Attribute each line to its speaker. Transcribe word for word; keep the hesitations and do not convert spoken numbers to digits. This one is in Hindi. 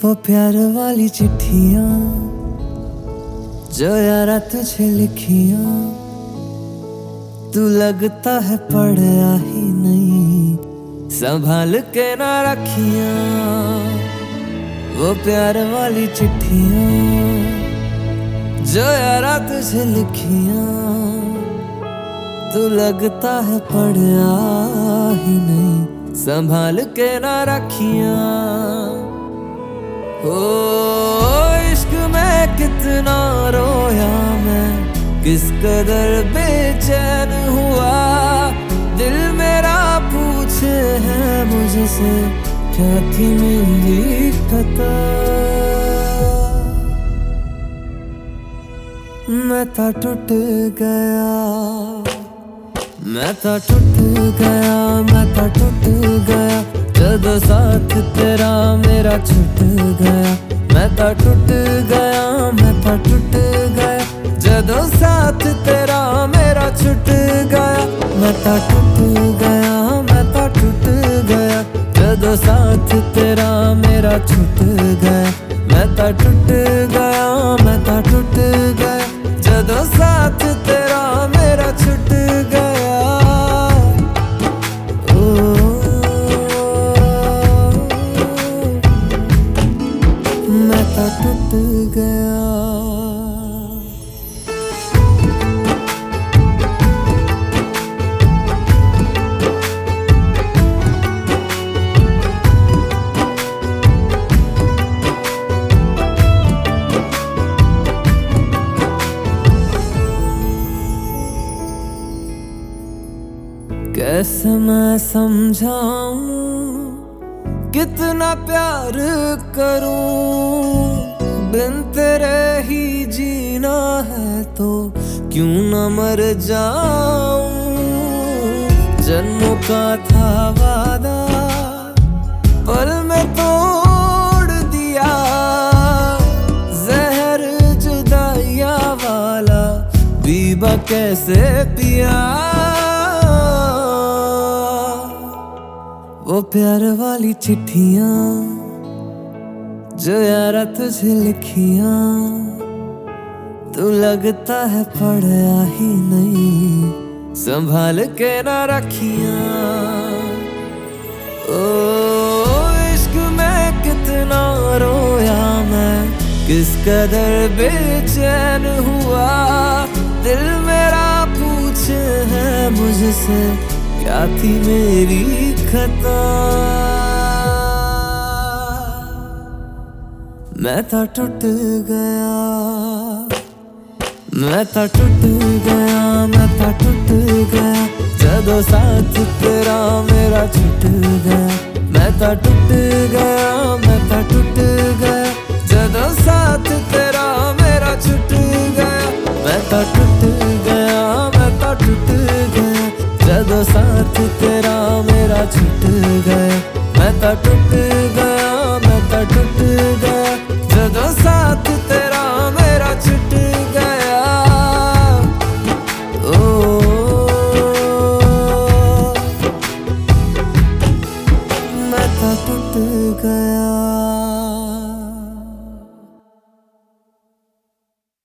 Speaker 1: वो प्यार वाली चिट्ठियां जो यारा तुझे लिखियां, तू लगता है पढ़ा ही नहीं, संभाल के ना रखियां। वो प्यार वाली चिट्ठियां जो यारा तुझे लिखियां, तू लगता है पढ़ा ही नहीं, संभाल के ना रखियां। ओ इश्क में कितना रोया मैं, किस कदर बेचैन हुआ, दिल मेरा पूछे है मुझसे क्या थी मेरी खता। मैं था टूट गया, मैं था टूट गया, मैं था टूट गया, जब साथ तेरा मेरा छूट गया। मैं था टूट गया, मैं था टूट गया, जब साथ तेरा मेरा छूट गया। मैं था टूट गया, मैं था टूट गया, जब साथ तेरा मेरा छूट गया। मैं था टूट गया, मैं था टूट गया, जब साथ तेरा मेरा छूट गया। मैं था टूट गया। कैसे मैं समझाऊं कितना प्यार करूं, बिन तेरे ही जीना है तो क्यों न मर जाऊं। जन्मों का था वादा पल में तोड़ दिया, जहर जुदाइया वाला बीबा कैसे पिया। वो प्यार वाली चिट्ठियां जो यारा तुझे लिखियां, तू लगता है पढ़ा ही नहीं, संभाल के ना रखियां। ओ इश्क में कितना रोया मैं, किस कदर बेचैन हुआ, दिल मेरा पूछे है मुझसे क्या थी मेरी खता। मैं था टूट गया, मैं था टूट गया, मैं था टूट गया, जब साथ तेरा मेरा छूट गया। मैं था टूट गया, मैं था टूट गया, जब साथ तेरा मेरा छूट गया। मैं था टूट गया, मैं था टूट गया, जब साथ तेरा मेरा छूट गया। मैं था टूट गया, मैं था टूट गया, जब साथ तेरा मेरा छूट गया। ओ मैं था टूट गया।